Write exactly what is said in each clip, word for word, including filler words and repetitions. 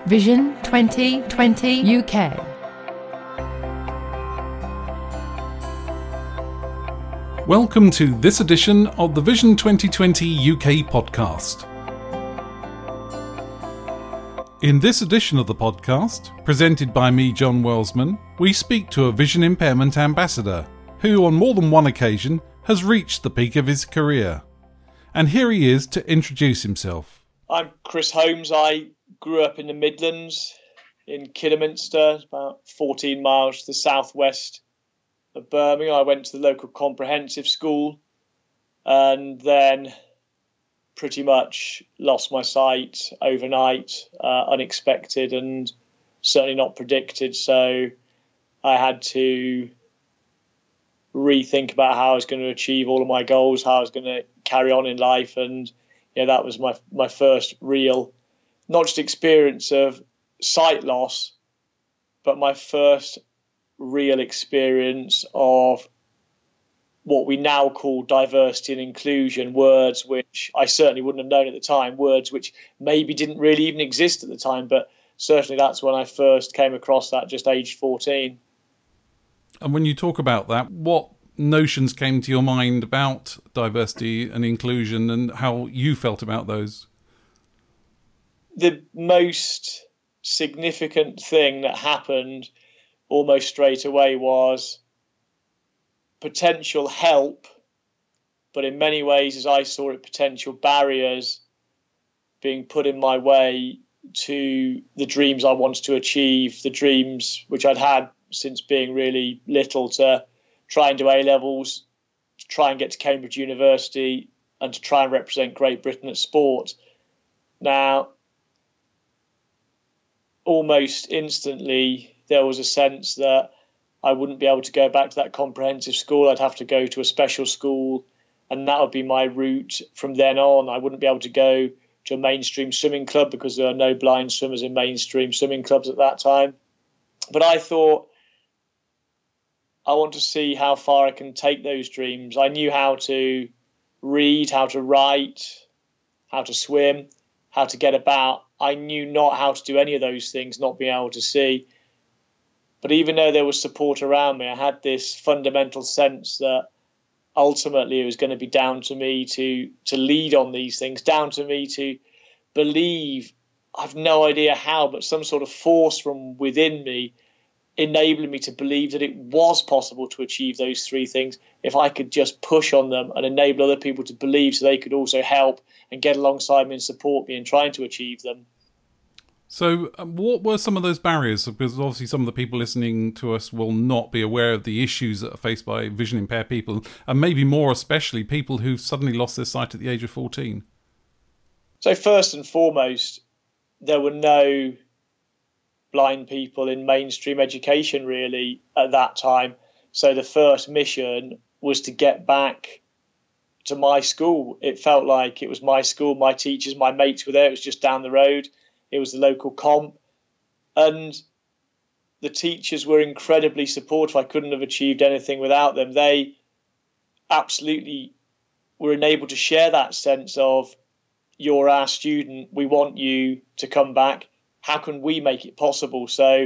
Vision twenty twenty U K. Welcome to this edition of the Vision twenty twenty U K podcast. In this edition of the podcast, presented by me, John Wellsman, we speak to a vision impairment ambassador who, on more than one occasion, has reached the peak of his career. And here he is to introduce himself. I'm Chris Holmes. I grew up in the Midlands, in Kidderminster, about fourteen miles to the southwest of Birmingham. I went to the local comprehensive school and then pretty much lost my sight overnight, uh, unexpected and certainly not predicted. So I had to rethink about how I was going to achieve all of my goals, how I was going to carry on in life. And yeah, that was my my first real, not just experience of sight loss, but my first real experience of what we now call diversity and inclusion, words which I certainly wouldn't have known at the time, words which maybe didn't really even exist at the time, but certainly that's when I first came across that, just aged fourteen. And when you talk about that, what notions came to your mind about diversity and inclusion and how you felt about those? The most significant thing that happened almost straight away was potential help, but in many ways, as I saw it, potential barriers being put in my way to the dreams I wanted to achieve, the dreams which I'd had since being really little, to try and do A-levels, to try and get to Cambridge University, and to try and represent Great Britain at sport. Now, almost instantly, there was a sense that I wouldn't be able to go back to that comprehensive school. I'd have to go to a special school, and that would be my route from then on. I wouldn't be able to go to a mainstream swimming club because there are no blind swimmers in mainstream swimming clubs at that time. But I thought, I want to see how far I can take those dreams. I knew how to read, how to write, how to swim, how to get about. I knew not how to do any of those things, not being able to see. But even though there was support around me, I had this fundamental sense that ultimately it was going to be down to me to to lead on these things, down to me to believe, I've no idea how, but some sort of force from within me enabling me to believe that it was possible to achieve those three things if I could just push on them and enable other people to believe so they could also help and get alongside me and support me in trying to achieve them. So um, what were some of those barriers? Because obviously some of the people listening to us will not be aware of the issues that are faced by vision impaired people, and maybe more especially people who've suddenly lost their sight at the age of fourteen. So first and foremost, there were no blind people in mainstream education really at that time. So the first mission was to get back to my school. It felt like it was my school, my teachers, my mates were there. It was just down the road. It was the local comp. And the teachers were incredibly supportive. I couldn't have achieved anything without them. They absolutely were enabled to share that sense of, you're our student, we want you to come back. How can we make it possible? So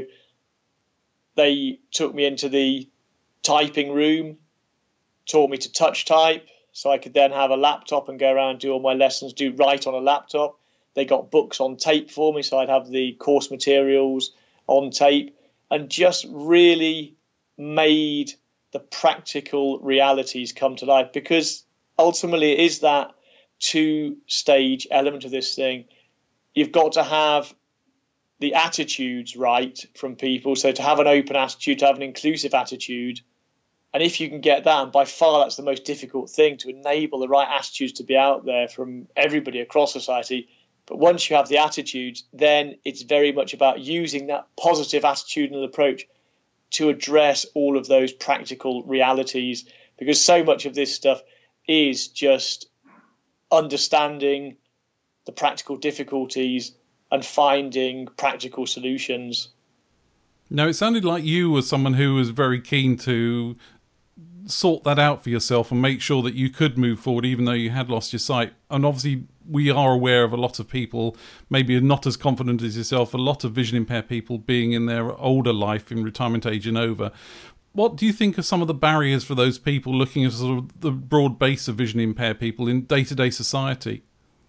they took me into the typing room, taught me to touch type, so I could then have a laptop and go around and do all my lessons, do write on a laptop. They got books on tape for me, so I'd have the course materials on tape, and just really made the practical realities come to life, because ultimately it is that two-stage element of this thing. You've got to have the attitudes right from people. So to have an open attitude, to have an inclusive attitude. And if you can get that, and by far that's the most difficult thing, to enable the right attitudes to be out there from everybody across society. But once you have the attitudes, then it's very much about using that positive attitudinal approach to address all of those practical realities, because so much of this stuff is just understanding the practical difficulties and finding practical solutions. Now, it sounded like you were someone who was very keen to sort that out for yourself and make sure that you could move forward even though you had lost your sight. And obviously we are aware of a lot of people, maybe not as confident as yourself, a lot of vision impaired people being in their older life, in retirement age and over. What do you think are some of the barriers for those people looking at sort of the broad base of vision impaired people in day-to-day society?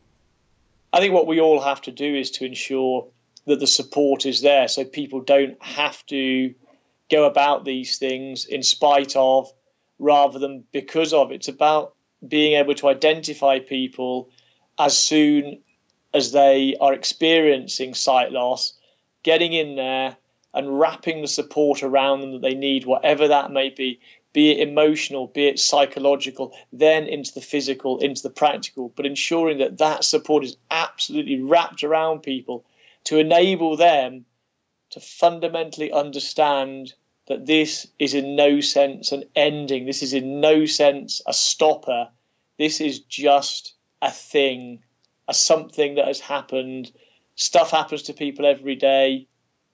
I think what we all have to do is to ensure that the support is there so people don't have to go about these things in spite of rather than because of. It's about being able to identify people as soon as they are experiencing sight loss, getting in there and wrapping the support around them that they need, whatever that may be, be it emotional, be it psychological, then into the physical, into the practical, but ensuring that that support is absolutely wrapped around people to enable them to fundamentally understand that this is in no sense an ending. This is in no sense a stopper. This is just a thing, a something that has happened. Stuff happens to people every day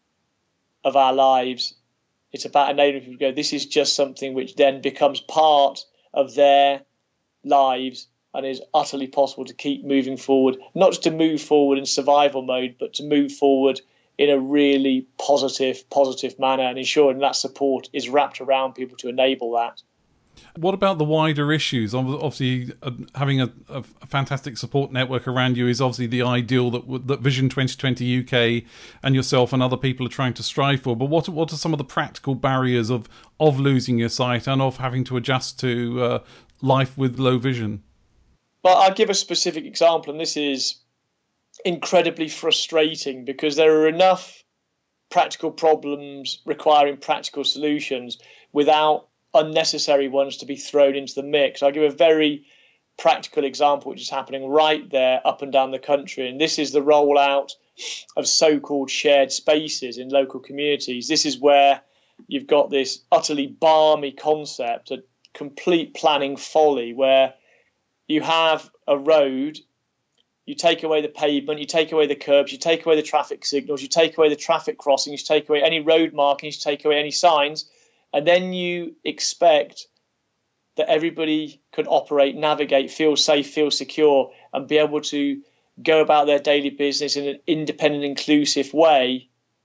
of our lives. It's about enabling people to go, this is just something which then becomes part of their lives and is utterly possible to keep moving forward, not just to move forward in survival mode, but to move forward in a really positive, positive manner and ensuring that support is wrapped around people to enable that. What about the wider issues? Obviously, uh, having a, a fantastic support network around you is obviously the ideal that that Vision twenty twenty U K and yourself and other people are trying to strive for. But what what are some of the practical barriers of, of losing your sight and of having to adjust to uh, life with low vision? Well, I'll give a specific example, and this is incredibly frustrating because there are enough practical problems requiring practical solutions without unnecessary ones to be thrown into the mix. I'll give a very practical example which is happening right there up and down the country, and this is the rollout of so-called shared spaces in local communities. This is where you've got this utterly balmy concept, a complete planning folly, where you have a road, you take away the pavement, you take away the curbs, you take away the traffic signals, you take away the traffic crossings, you take away any road markings, you take away any signs, and then you expect that everybody can operate, navigate, feel safe, feel secure, and be able to go about their daily business in an independent, inclusive way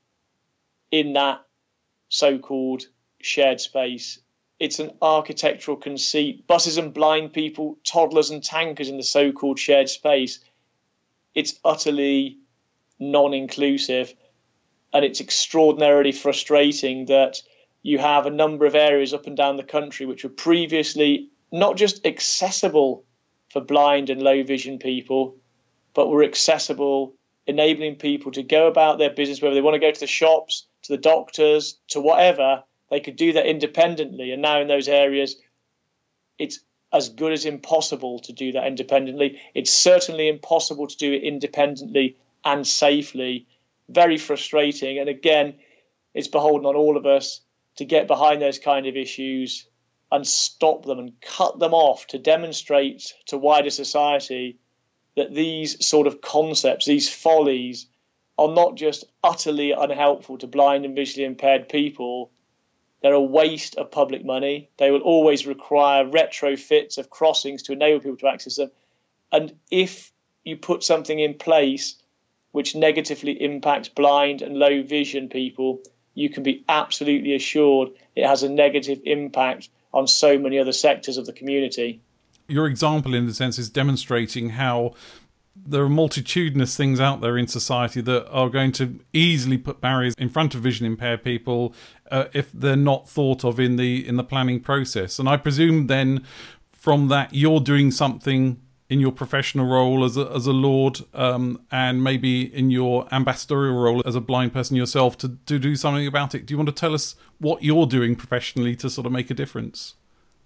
in that so-called shared space. It's an architectural conceit. Buses and blind people, toddlers and tankers in the so-called shared space. It's utterly non-inclusive, and it's extraordinarily frustrating that you have a number of areas up and down the country which were previously not just accessible for blind and low vision people, but were accessible, enabling people to go about their business, whether they want to go to the shops, to the doctors, to whatever, they could do that independently. And now in those areas, it's as good as impossible to do that independently. It's certainly impossible to do it independently and safely. Very frustrating. And again, it's beholden on all of us to get behind those kind of issues and stop them and cut them off to demonstrate to wider society that these sort of concepts, these follies, are not just utterly unhelpful to blind and visually impaired people. They're a waste of public money. They will always require retrofits of crossings to enable people to access them. And if you put something in place which negatively impacts blind and low vision people, you can be absolutely assured it has a negative impact on so many other sectors of the community. Your example, in a sense, is demonstrating how there are multitudinous things out there in society that are going to easily put barriers in front of vision impaired people uh, if they're not thought of in the in the planning process. And I presume then from that you're doing something in your professional role as a, as a Lord um, and maybe in your ambassadorial role as a blind person yourself to, to do something about it. Do you want to tell us what you're doing professionally to sort of make a difference?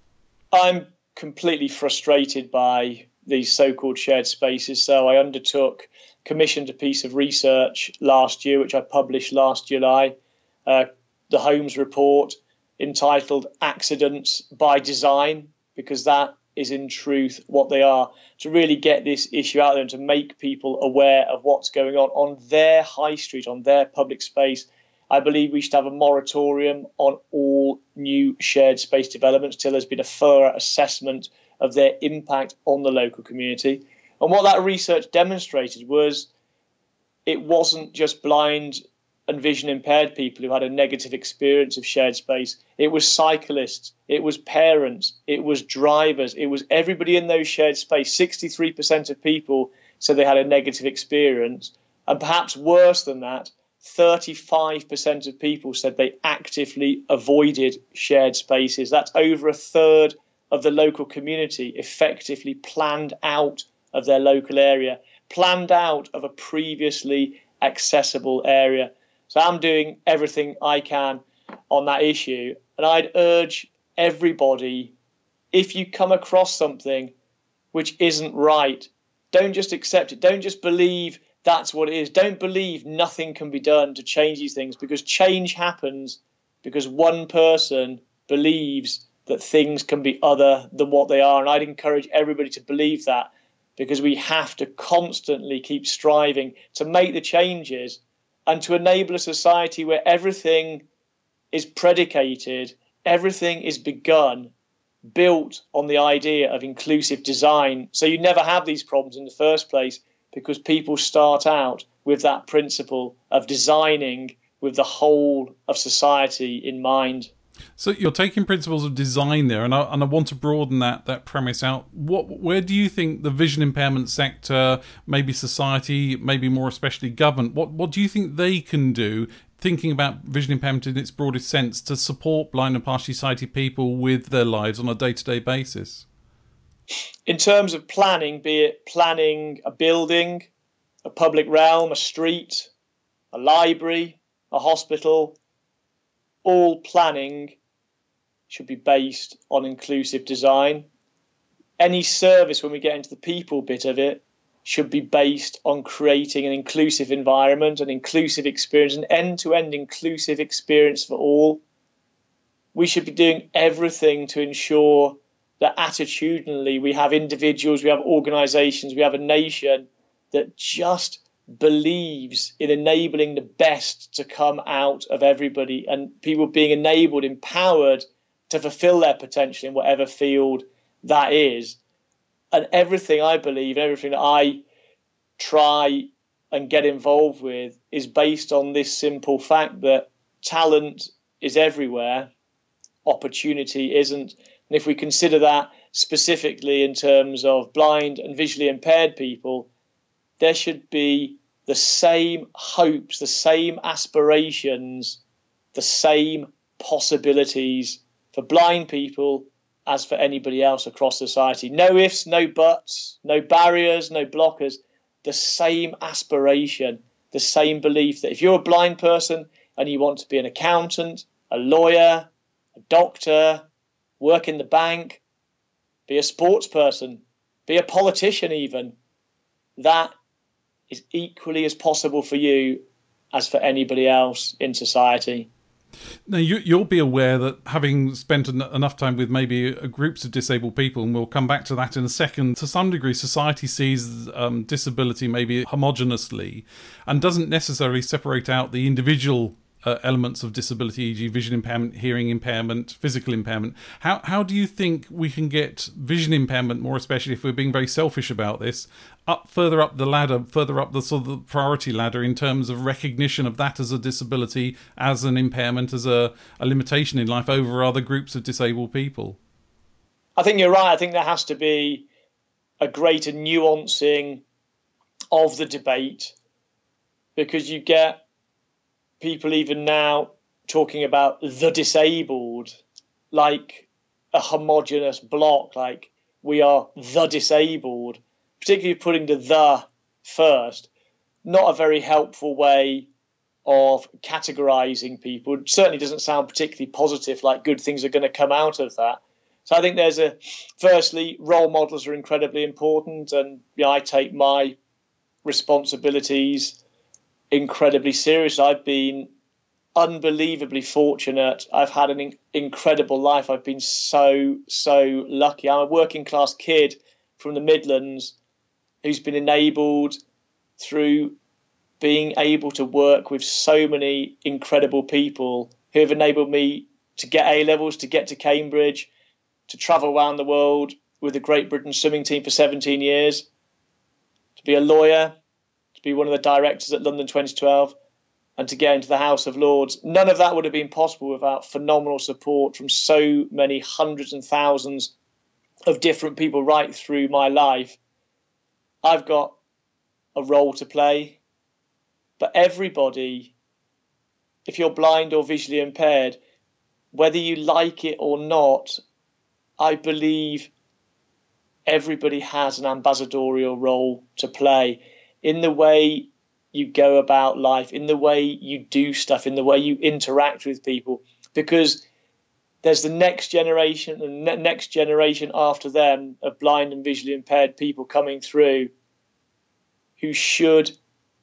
I'm completely frustrated by these so-called shared spaces. So I undertook, commissioned a piece of research last year, which I published last July, uh, the Holmes report entitled Accidents by Design, because that is in truth what they are, to really get this issue out there and to make people aware of what's going on on their high street, on their public space. I believe we should have a moratorium on all new shared space developments till there's been a thorough assessment of their impact on the local community. And what that research demonstrated was it wasn't just blind and vision impaired people who had a negative experience of shared space. It was cyclists, it was parents, it was drivers, it was everybody in those shared space. sixty-three percent of people said they had a negative experience. And perhaps worse than that, thirty-five percent of people said they actively avoided shared spaces. That's over a third of the local community effectively planned out of their local area, planned out of a previously accessible area. So I'm doing everything I can on that issue. And I'd urge everybody, if you come across something which isn't right, don't just accept it. Don't just believe that's what it is. Don't believe nothing can be done to change these things, because change happens because one person believes that things can be other than what they are. And I'd encourage everybody to believe that, because we have to constantly keep striving to make the changes and to enable a society where everything is predicated, everything is begun, built on the idea of inclusive design. So you never have these problems in the first place, because people start out with that principle of designing with the whole of society in mind. So you're taking principles of design there, and I, and I want to broaden that that premise out. What, where do you think the vision impairment sector, maybe society, maybe more especially government, what, what do you think they can do, thinking about vision impairment in its broadest sense, to support blind and partially sighted people with their lives on a day-to-day basis? In terms of planning, be it planning a building, a public realm, a street, a library, a hospital, all planning should be based on inclusive design. Any service, when we get into the people bit of it, should be based on creating an inclusive environment, an inclusive experience, an end-to-end inclusive experience for all. We should be doing everything to ensure that attitudinally we have individuals, we have organisations, we have a nation that just believes in enabling the best to come out of everybody, and people being enabled, empowered to fulfil their potential in whatever field that is. And everything I believe, everything that I try and get involved with is based on this simple fact that talent is everywhere, opportunity isn't. And if we consider that specifically in terms of blind and visually impaired people, there should be the same hopes, the same aspirations, the same possibilities for blind people as for anybody else across society. No ifs, no buts, no barriers, no blockers. The same aspiration, the same belief that if you're a blind person and you want to be an accountant, a lawyer, a doctor, work in the bank, be a sports person, be a politician even, that is equally as possible for you as for anybody else in society. Now, you, you'll be aware that having spent en- enough time with maybe uh, groups of disabled people, and we'll come back to that in a second, to some degree society sees um, disability maybe homogeneously and doesn't necessarily separate out the individual Uh, elements of disability, for example vision impairment, hearing impairment, physical impairment. How how do you think we can get vision impairment, more especially if we're being very selfish about this, up further up the ladder, further up the sort of the priority ladder in terms of recognition of that as a disability, as an impairment, as a, a limitation in life over other groups of disabled people? I think you're right. I think there has to be a greater nuancing of the debate, because you get people even now talking about the disabled like a homogenous block, like we are the disabled, particularly putting the the first. Not a very helpful way of categorizing people. It certainly doesn't sound particularly positive, like good things are going to come out of that. So I think there's a, firstly, role models are incredibly important, and you know, I take my responsibilities incredibly serious. I've been unbelievably fortunate. I've had an in- incredible life. I've been so, so lucky. I'm a working class kid from the Midlands who's been enabled through being able to work with so many incredible people who have enabled me to get A levels, to get to Cambridge, to travel around the world with the Great Britain swimming team for seventeen years. to be a lawyer, to be one of the directors at London twenty twelve, and to get into the House of Lords. None of that would have been possible without phenomenal support from so many hundreds and thousands of different people right through my life. I've got a role to play, but everybody, if you're blind or visually impaired, whether you like it or not, I believe everybody has an ambassadorial role to play in the way you go about life, in the way you do stuff, in the way you interact with people, because there's the next generation and the next generation after them of blind and visually impaired people coming through who should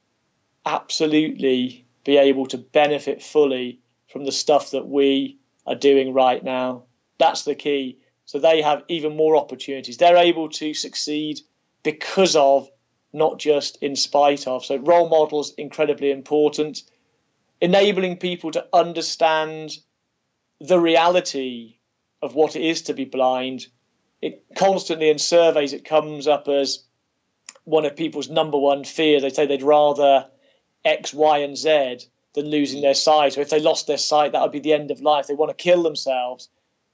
absolutely be able to benefit fully from the stuff that we are doing right now. That's the key. So they have even more opportunities. They're able to succeed because of, not just in spite of. So role models, incredibly important. Enabling people to understand the reality of what it is to be blind. It constantly in surveys, it comes up as one of people's number one fears. They say they'd rather X, Y, and Z than losing their sight. So if they lost their sight, that would be the end of life. They want to kill themselves.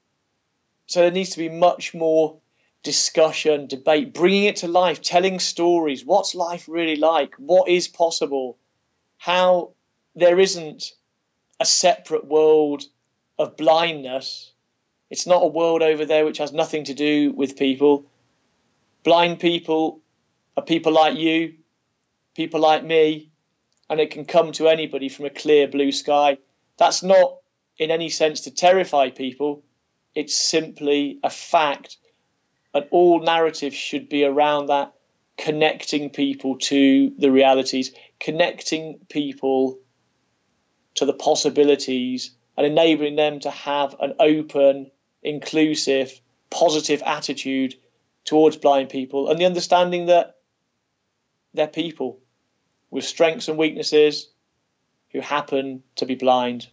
So there needs to be much more discussion, debate, bringing it to life, telling stories. What's life really like? What is possible? How there isn't a separate world of blindness. It's not a world over there which has nothing to do with people. Blind people are people like you, people like me, and it can come to anybody from a clear blue sky. That's not in any sense to terrify people. It's simply a fact. And all narratives should be around that, connecting people to the realities, connecting people to the possibilities and enabling them to have an open, inclusive, positive attitude towards blind people, and the understanding that they're people with strengths and weaknesses who happen to be blind.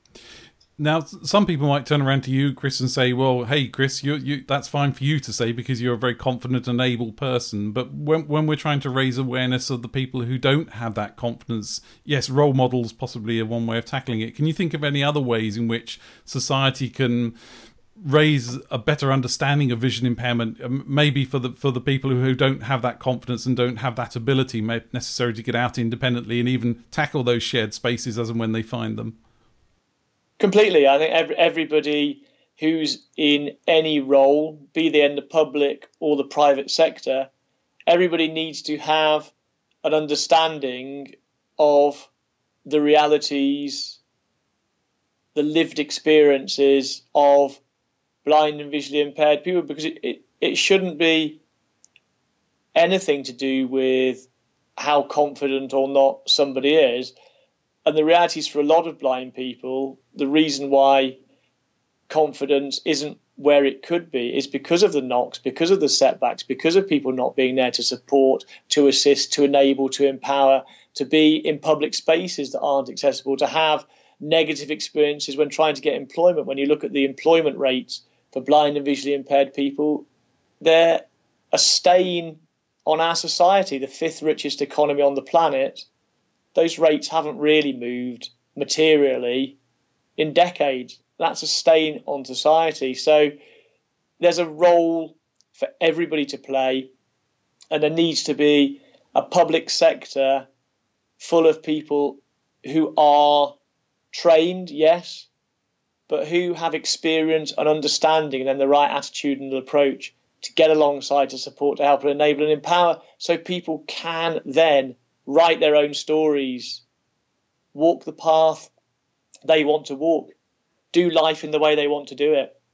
Now, some people might turn around to you, Chris, and say, well, hey, Chris, you, you, that's fine for you to say because you're a very confident and able person. But when, when we're trying to raise awareness of the people who don't have that confidence, yes, role models possibly are one way of tackling it. Can you think of any other ways in which society can raise a better understanding of vision impairment, maybe for the for the people who don't have that confidence and don't have that ability necessarily to get out independently and even tackle those shared spaces as and when they find them? Completely. I think every, everybody who's in any role, be they in the public or the private sector, everybody needs to have an understanding of the realities, the lived experiences of blind and visually impaired people, because it, it, it shouldn't be anything to do with how confident or not somebody is. And the reality is, for a lot of blind people, the reason why confidence isn't where it could be is because of the knocks, because of the setbacks, because of people not being there to support, to assist, to enable, to empower, to be in public spaces that aren't accessible, to have negative experiences when trying to get employment. When you look at the employment rates for blind and visually impaired people, they're a stain on our society, the fifth richest economy on the planet. Those rates haven't really moved materially in decades. That's a stain on society. So there's a role for everybody to play, and there needs to be a public sector full of people who are trained, yes, but who have experience and understanding and then the right attitude and approach to get alongside, to support, to help and enable and empower, so people can then write their own stories, walk the path they want to walk, do life in the way they want to do it.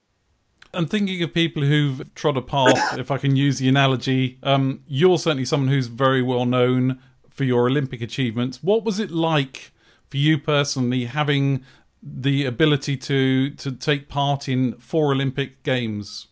I'm thinking of people who've trod a path, if I can use the analogy. Um, you're certainly someone who's very well known for your Olympic achievements. What was it like for you personally, having the ability to, to take part in four Olympic Games?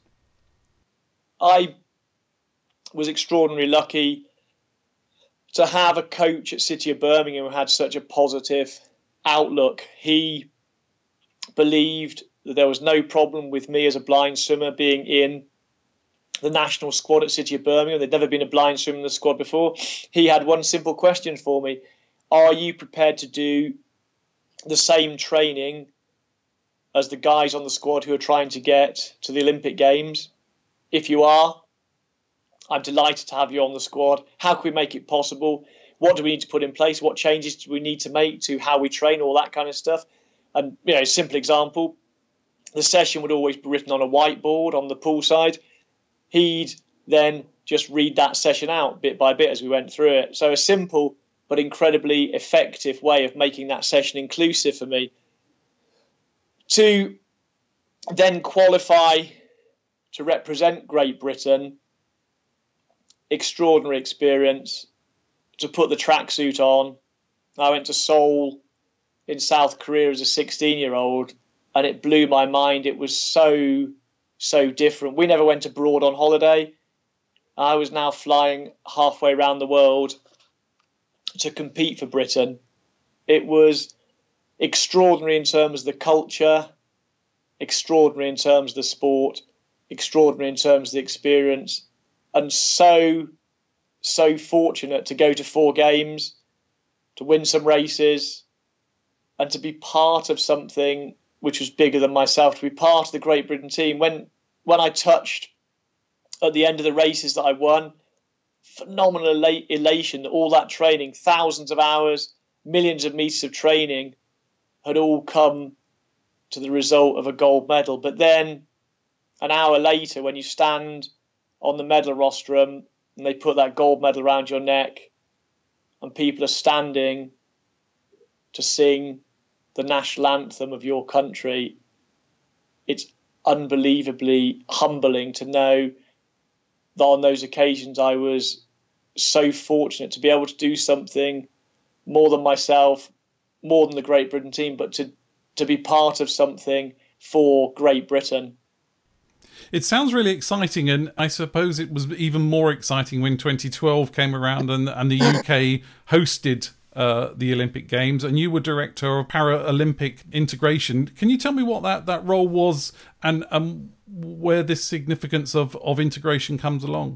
I was extraordinarily lucky to have a coach at City of Birmingham who had such a positive outlook. He believed that there was no problem with me as a blind swimmer being in the national squad at City of Birmingham. There'd never been a blind swimmer in the squad before. He had one simple question for me. Are you prepared to do the same training as the guys on the squad who are trying to get to the Olympic Games? If you are, I'm delighted to have you on the squad. How can we make it possible? What do we need to put in place? What changes do we need to make to how we train, all that kind of stuff? And, you know, a simple example, the session would always be written on a whiteboard on the pool side. He'd then just read that session out bit by bit as we went through it. So a simple but incredibly effective way of making that session inclusive for me. To then qualify to represent Great Britain, extraordinary experience. To put the tracksuit on, I went to Seoul in South Korea as a sixteen-year-old, and it blew my mind. It was so, so different. We never went abroad on holiday. I was now flying halfway around the world to compete for Britain. It was extraordinary in terms of the culture, extraordinary in terms of the sport, extraordinary in terms of the experience, and so, so fortunate to go to four games, to win some races, and to be part of something which was bigger than myself, to be part of the Great Britain team. When when I touched at the end of the races that I won, phenomenal elation, all that training, thousands of hours, millions of metres of training had all come to the result of a gold medal. But then an hour later, when you stand on the medal rostrum and they put that gold medal around your neck and people are standing to sing the national anthem of your country, it's unbelievably humbling to know that on those occasions I was so fortunate to be able to do something more than myself, more than the Great Britain team, but to, to be part of something for Great Britain. It sounds really exciting, and I suppose it was even more exciting when twenty twelve came around and, and the U K hosted uh, the Olympic Games, and you were director of Paralympic integration. Can you tell me what that, that role was and um, where this significance of, of integration comes along?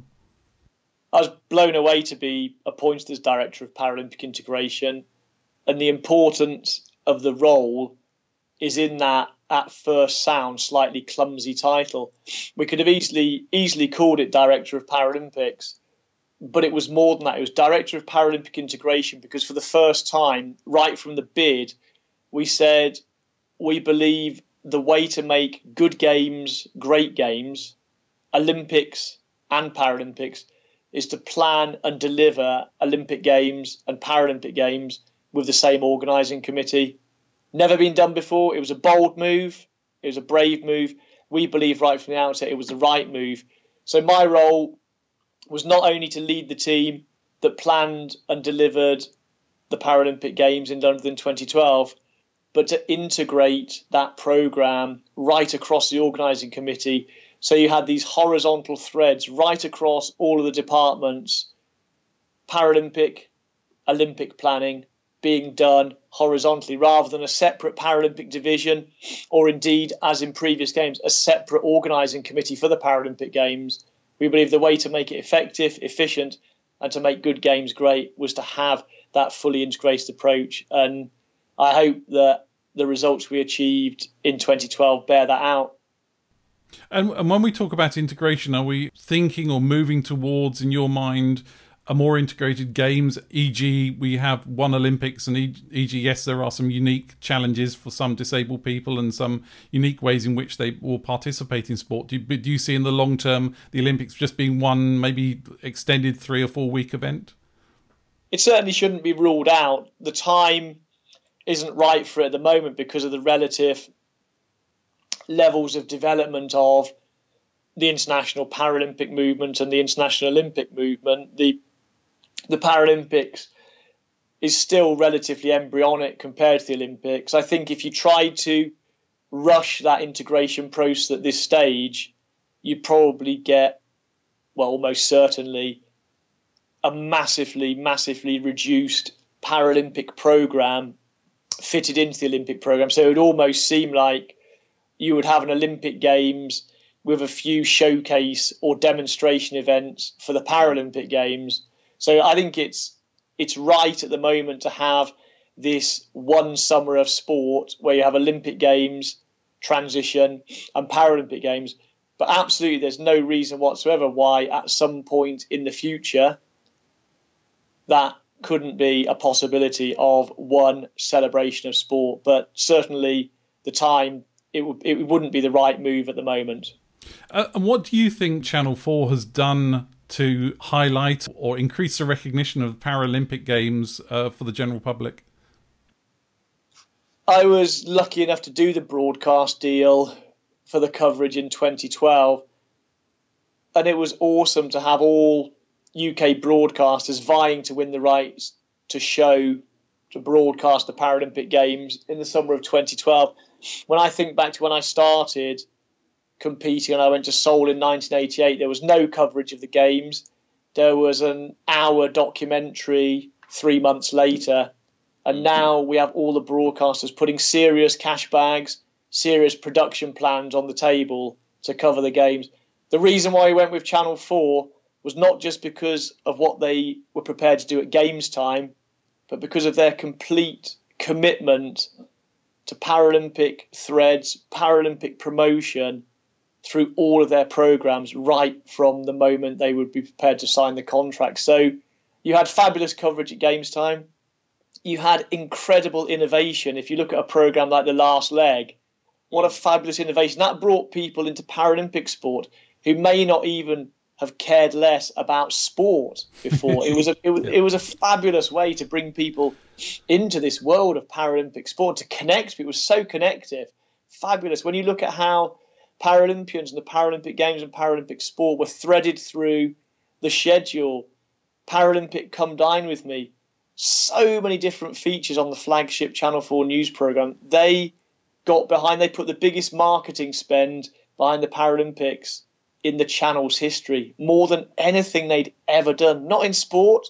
I was blown away to be appointed as director of Paralympic integration, and the importance of the role is in that at first sound slightly clumsy title. We could have easily easily called it Director of Paralympics, but it was more than that. It was Director of Paralympic Integration because for the first time, right from the bid, we said we believe the way to make good games, great games, Olympics and Paralympics, is to plan and deliver Olympic Games and Paralympic Games with the same organising committee. Never been done before. It was a bold move. It was a brave move. We believe right from the outset it was the right move. So my role was not only to lead the team that planned and delivered the Paralympic Games in London twenty twelve, but to integrate that programme right across the organising committee. So you had these horizontal threads right across all of the departments, Paralympic, Olympic planning, being done horizontally rather than a separate Paralympic division, or indeed, as in previous games, a separate organising committee for the Paralympic Games. We believe the way to make it effective, efficient, and to make good games great was to have that fully integrated approach. And I hope that the results we achieved in twenty twelve bear that out. And, and when we talk about integration, are we thinking or moving towards, in your mind, a more integrated games, for example we have one Olympics, and for example yes, there are some unique challenges for some disabled people and some unique ways in which they will participate in sport. Do you, do you see in the long term the Olympics just being one maybe extended three or four week event? It certainly shouldn't be ruled out. The time isn't right for it at the moment because of the relative levels of development of the international Paralympic movement and the international Olympic movement. The The Paralympics is still relatively embryonic compared to the Olympics. I think if you tried to rush that integration process at this stage, you'd probably get, well, almost certainly, a massively, massively reduced Paralympic programme fitted into the Olympic programme. So it would almost seem like you would have an Olympic Games with a few showcase or demonstration events for the Paralympic Games. So I think it's it's right at the moment to have this one summer of sport where you have Olympic Games, transition, and Paralympic Games. But absolutely, there's no reason whatsoever why at some point in the future that couldn't be a possibility of one celebration of sport. But certainly the time, it, w- it wouldn't be the right move at the moment. Uh, and what do you think Channel four has done to highlight or increase the recognition of the Paralympic Games uh, for the general public? I was lucky enough to do the broadcast deal for the coverage in twenty twelve. And it was awesome to have all U K broadcasters vying to win the rights to show, to broadcast the Paralympic Games in the summer of twenty twelve. When I think back to when I started competing and I went to Seoul in nineteen eighty-eight, there was no coverage of the Games. There was an hour documentary three months later. And now we have all the broadcasters putting serious cash bags, serious production plans on the table to cover the Games. The reason why we went with Channel four was not just because of what they were prepared to do at Games time, but because of their complete commitment to Paralympic threads, Paralympic promotion through all of their programs right from the moment they would be prepared to sign the contract. So you had fabulous coverage at Games time. You had incredible innovation. If you look at a program like The Last Leg, what a fabulous innovation. That brought people into Paralympic sport who may not even have cared less about sport before. It was a it was, it was a fabulous way to bring people into this world of Paralympic sport, to connect people. It was so connective. Fabulous. When you look at how Paralympians and the Paralympic Games and Paralympic sport were threaded through the schedule, Paralympic Come Dine With Me, so many different features on the flagship Channel four news programme. They got behind, they put the biggest marketing spend behind the Paralympics in the channel's history, more than anything they'd ever done. Not in sport,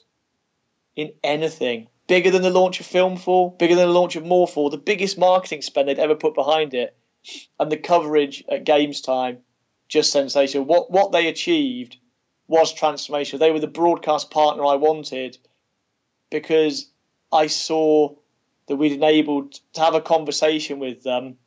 in anything. Bigger than the launch of Film four, bigger than the launch of More four, the biggest marketing spend they'd ever put behind it. And the coverage at Games time, just sensational. What, what they achieved was transformational. They were the broadcast partner I wanted, because I saw that we'd enabled to have a conversation with them,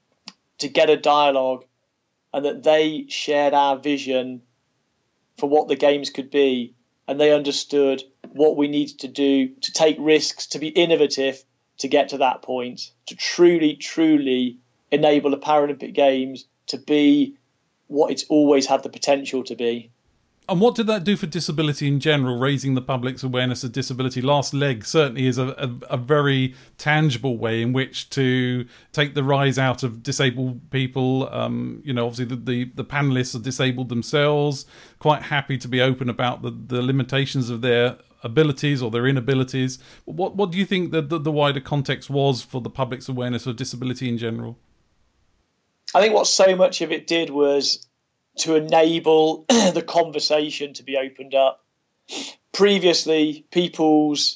to get a dialogue, and that they shared our vision for what the Games could be, and they understood what we needed to do to take risks, to be innovative, to get to that point, to truly, truly enable the Paralympic Games to be what it's always had the potential to be. And what did that do for disability in general, raising the public's awareness of disability? Last Leg certainly is a, a, a very tangible way in which to take the rise out of disabled people. Um, you know, obviously the, the, the panellists are disabled themselves, quite happy to be open about the, the limitations of their abilities or their inabilities. What what do you think that the, the wider context was for the public's awareness of disability in general? I think what so much of it did was to enable the conversation to be opened up. Previously, people's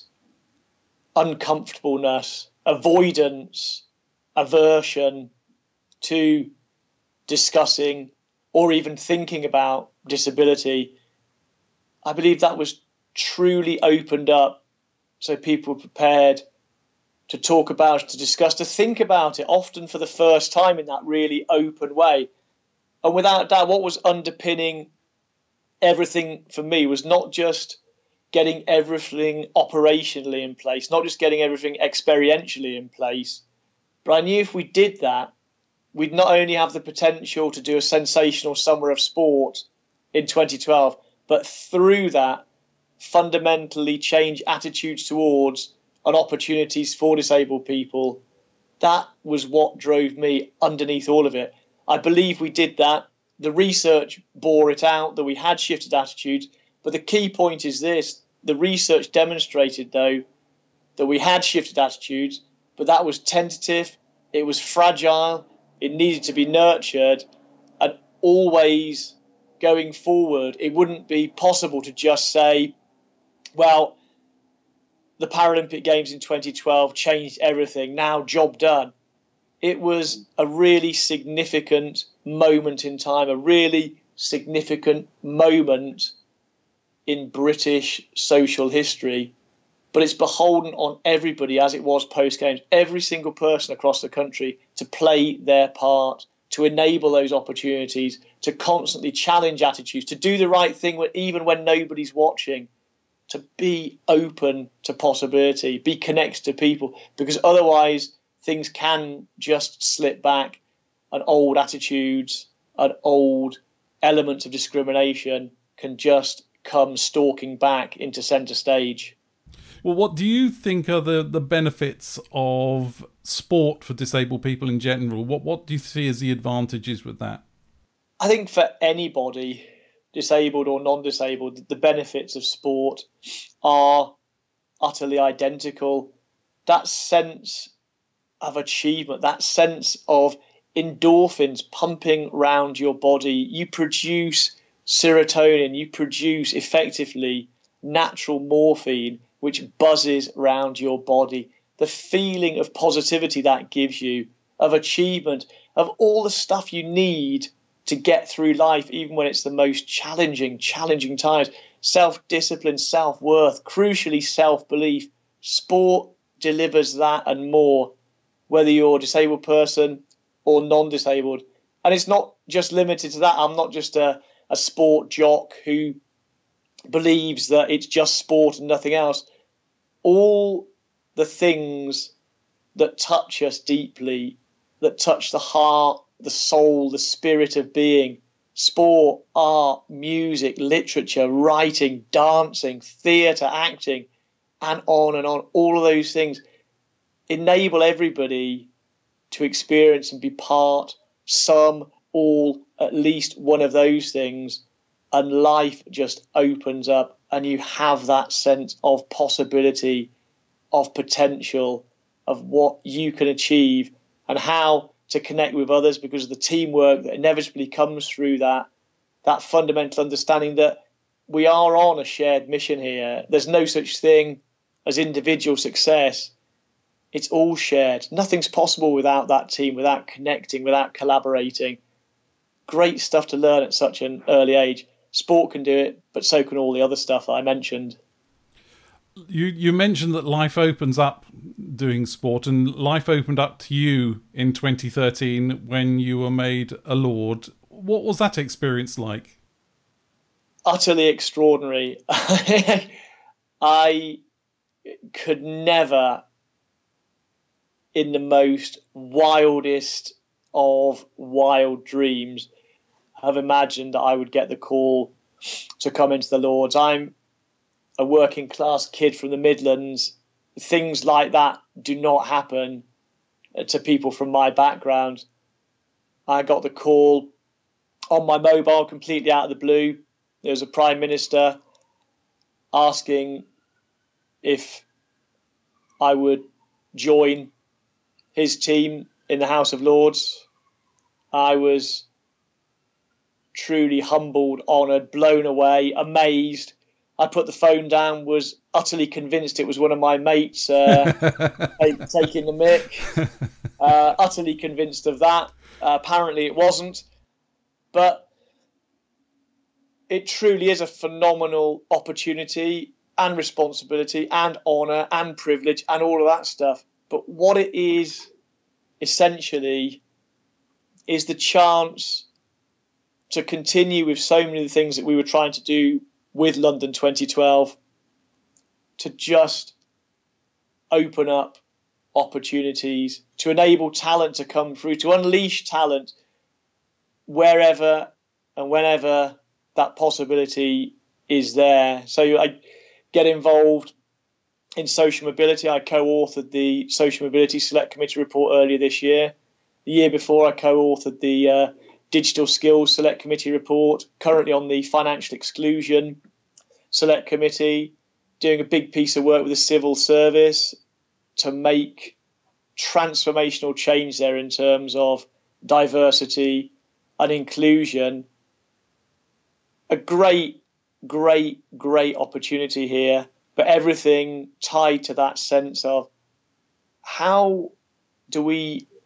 uncomfortableness, avoidance, aversion to discussing or even thinking about disability, I believe that was truly opened up so people were prepared to talk about it, to discuss, to think about it, often for the first time in that really open way. And without doubt, what was underpinning everything for me was not just getting everything operationally in place, not just getting everything experientially in place, but I knew if we did that, we'd not only have the potential to do a sensational summer of sport in twenty twelve, but through that, fundamentally change attitudes towards and opportunities for disabled people. That was what drove me underneath all of it. I believe we did that. The research bore it out that we had shifted attitudes. But the key point is this. The research demonstrated, though, that we had shifted attitudes, but that was tentative. It was fragile. It needed to be nurtured. And always going forward, it wouldn't be possible to just say, well, the Paralympic Games in twenty twelve changed everything. Now, job done. it was a really significant moment in time, a really significant moment in British social history. But it's beholden on everybody, as it was post-games, every single person across the country to play their part, to enable those opportunities, to constantly challenge attitudes, to do the right thing even when nobody's watching, to be open to possibility, be connected to people, because otherwise things can just slip back and old attitudes and old elements of discrimination can just come stalking back into centre stage. Well, what do you think are the, the benefits of sport for disabled people in general? What what do you see as the advantages with that? I think for anybody, disabled or non-disabled, the benefits of sport are utterly identical. That sense of achievement, that sense of endorphins pumping round your body, you produce serotonin, you produce effectively natural morphine, which buzzes around your body. The feeling of positivity that gives you, of achievement, of all the stuff you need to get through life, even when it's the most challenging, challenging times. Self-discipline, self-worth, crucially self-belief. Sport delivers that and more, whether you're a disabled person or non-disabled. And it's not just limited to that. I'm not just a, a sport jock who believes that it's just sport and nothing else. All the things that touch us deeply, that touch the heart, the soul, the spirit of being, sport, art, music, literature, writing, dancing, theatre, acting, and on and on, all of those things enable everybody to experience and be part, some, all, at least one of those things, and life just opens up and you have that sense of possibility, of potential, of what you can achieve and how to connect with others because of the teamwork that inevitably comes through that, that fundamental understanding that we are on a shared mission here. There's no such thing as individual success. It's all shared. Nothing's possible without that team, without connecting, without collaborating. Great stuff to learn at such an early age. Sport can do it, but so can all the other stuff I mentioned. You you mentioned that life opens up doing sport, and life opened up to you in twenty thirteen when you were made a Lord. What was that experience like? Utterly extraordinary. I could never, in the most wildest of wild dreams, have imagined that I would get the call to come into the Lords. I'm a working class kid from the Midlands. Things like that do not happen to people from my background. I got the call on my mobile completely out of the blue. There was a Prime Minister asking if I would join his team in the House of Lords. I was truly humbled, honoured, blown away, amazed. I put the phone down, was utterly convinced it was one of my mates uh, taking the mick. Uh, utterly convinced of that. Uh, apparently it wasn't. But it truly is a phenomenal opportunity and responsibility and honour and privilege and all of that stuff. But what it is essentially is the chance to continue with so many of the things that we were trying to do with London twenty twelve, to just open up opportunities, to enable talent to come through, to unleash talent wherever and whenever that possibility is there. So I get involved in social mobility. I co-authored the Social Mobility Select Committee report earlier this year. The year before, I co-authored the uh, Digital Skills Select Committee report, currently on the Financial Exclusion Select Committee, doing a big piece of work with the civil service to make transformational change there in terms of diversity and inclusion. A great, great, great opportunity here, but everything tied to that sense of how do we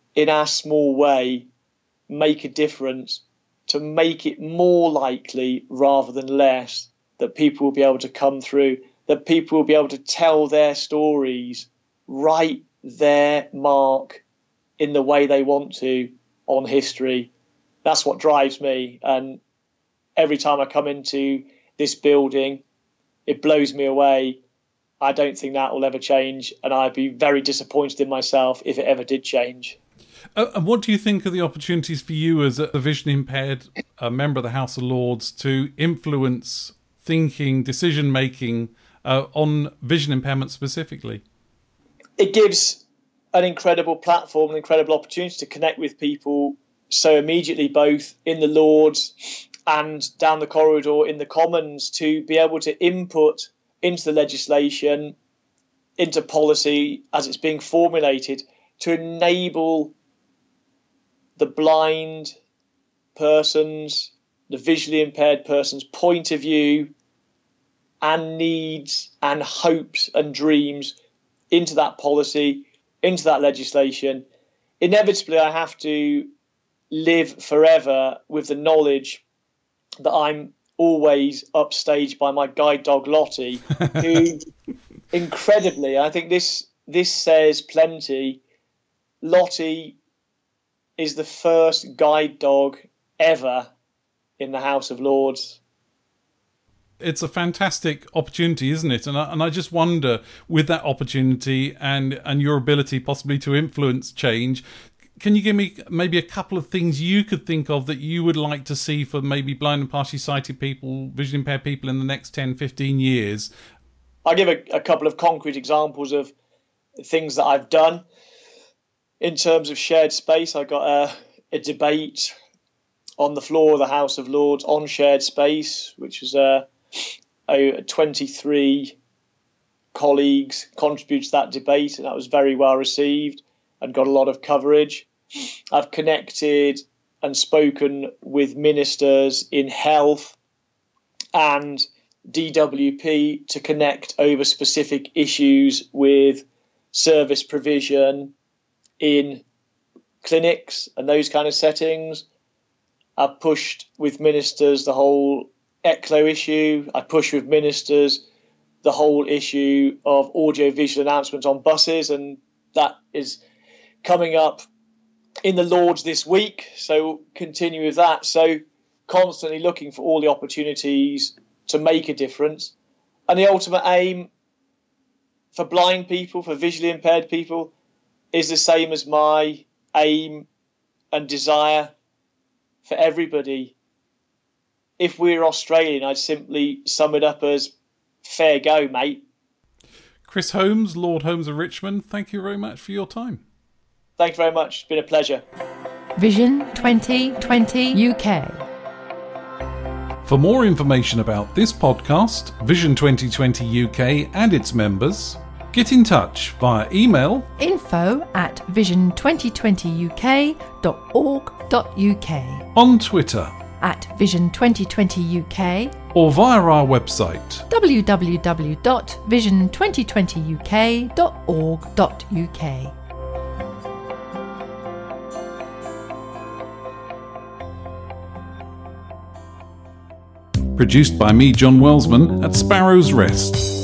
in our small way, make a difference to make it more likely rather than less that people will be able to come through, that people will be able to tell their stories, write their mark in the way they want to on history. That's what drives me. And every time I come into this building, it blows me away. I don't think that will ever change, and I'd be very disappointed in myself if it ever did change. Uh, and what do you think are the opportunities for you as a vision impaired uh, member of the House of Lords to influence thinking, decision making uh, on vision impairment specifically? It gives an incredible platform, an incredible opportunity to connect with people so immediately, both in the Lords and down the corridor in the Commons, to be able to input into the legislation, into policy as it's being formulated, to enable the blind person's, the visually impaired person's point of view and needs and hopes and dreams into that policy, into that legislation. Inevitably, I have to live forever with the knowledge that I'm always upstaged by my guide dog Lottie, who incredibly, I think this this says plenty, Lottie is the first guide dog ever in the House of Lords. It's a fantastic opportunity, isn't it? And I, and I just wonder, with that opportunity and, and your ability possibly to influence change, can you give me maybe a couple of things you could think of that you would like to see for maybe blind and partially sighted people, vision impaired people in the next ten, fifteen years? I'll give a, a couple of concrete examples of things that I've done. In terms of shared space, I got a, a debate on the floor of the House of Lords on shared space, which was a, a twenty-three colleagues contributed to that debate, and that was very well received and got a lot of coverage. I've connected and spoken with ministers in health and D W P to connect over specific issues with service provision in clinics and those kind of settings. I've pushed with ministers the whole E C L O issue. I pushed with ministers the whole issue of audio-visual announcements on buses, and that is coming up in the Lords this week, so continue with that. So constantly looking for all the opportunities to make a difference. And the ultimate aim for blind people, for visually impaired people, is the same as my aim and desire for everybody. If we're Australian, I'd simply sum it up as fair go, mate. Chris Holmes, Lord Holmes of Richmond, thank you very much for your time. Thank you very much. It's been a pleasure. Vision twenty twenty U K. For more information about this podcast, Vision twenty twenty U K and its members, get in touch via email info at vision twenty twenty U K dot org dot U K, on Twitter at Vision twenty twenty U K, or via our website w w w dot vision twenty twenty U K dot org dot U K. Produced by me, John Wellsman, at Sparrow's Rest.